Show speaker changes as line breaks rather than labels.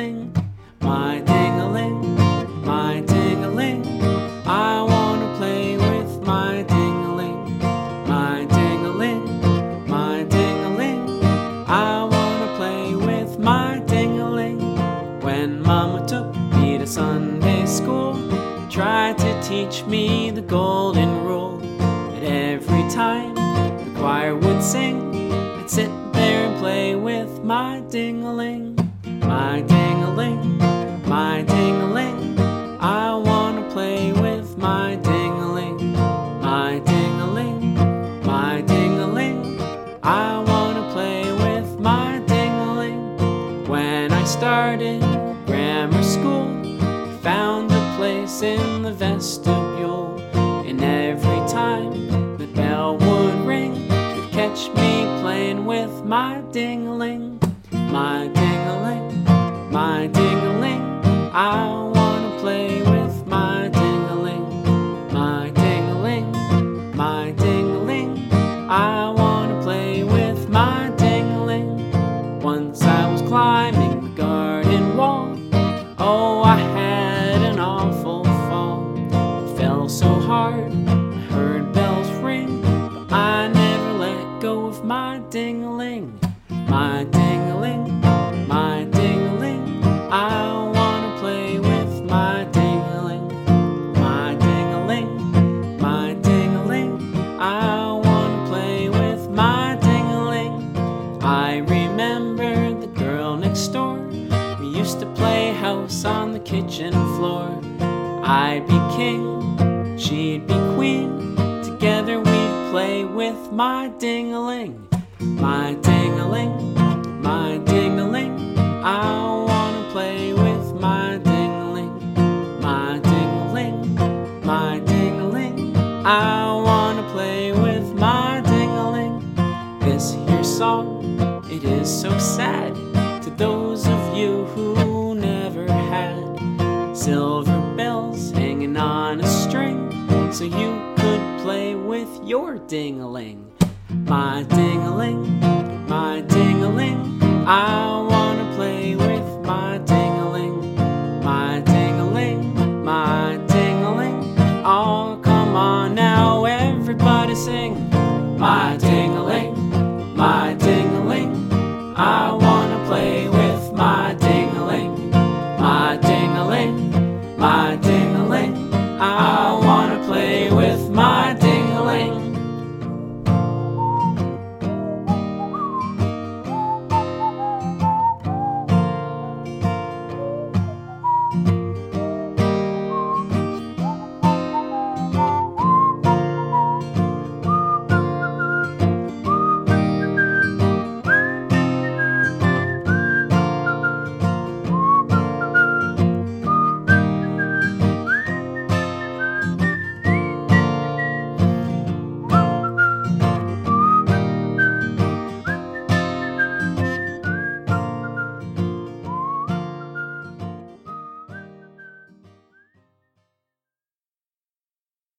ding-a-ling, my ding-a-ling, my ding-a-ling. I wanna play with my ding-a-ling, my ding-a-ling, my ding-a-ling. I wanna play with my ding-a-ling. When Mama took me to Sunday school, tried to teach me the golden rule, that every time the choir would sing, I'd sit there and play with my ding-a-ling, my ding-a-ling, my ding-a-ling. I wanna play with my ding-a-ling, my ding-a-ling, my ding-a-ling. I wanna play with my ding-a-ling. When I started grammar school, I found a place in the vestibule, and every time the bell would ring, you'd catch me playing with my ding-a-ling, my ding-a-ling, my ding-a-ling. I wanna play with my ding-a-ling, my ding-a-ling, my ding-a-ling. I wanna play with my ding-a-ling. Once I was climbing the garden wall, oh, I had an awful fall. It fell so hard, I heard bells ring, but I never let go of my ding-a-ling, my ding-a-ling, my ding-a-ling. I wanna play with my ding-a-ling, my ding-a-ling, my ding-a-ling. I wanna play with my ding-a-ling. I remember the girl next door. We used to play house on the kitchen floor. I'd be king, she'd be queen. Together we'd play with my ding-a-ling, my ding-a-ling, my ding-a-ling. I wanna play with my ding-a-ling, my ding-a-ling, my ding-a-ling. I wanna play with my ding-a-ling. This here song, it is so sad to those of you who never had silver bells hanging on a string, so you could play with your ding-a-ling, my ding-a-ling, my ding-a-ling. I wanna play with